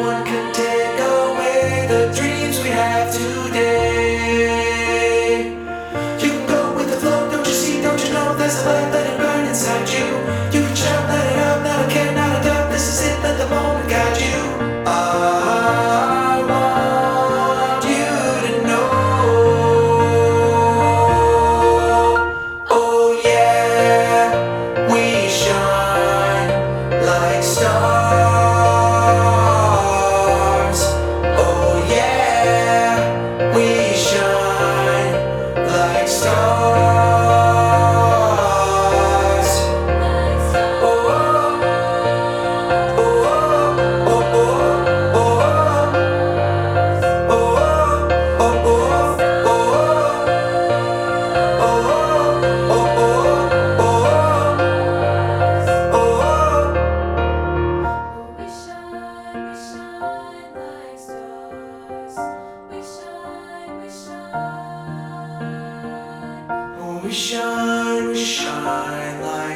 one can take away the dreams we have today. You can go with the flow, don't you see, don't you know there's a light, let it burn inside you. You can shout, let it out, not a care, not a doubt, this is it, let the moment guide you. I want you to know, oh yeah, we shine like stars. Oh yeah, we shine like stars. Oh, oh, oh, oh, oh, oh, oh, oh, We shine like stars. We shine, we shine. we shine like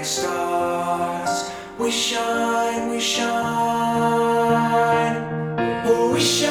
stars. We shine, we shine. Oh, we shine.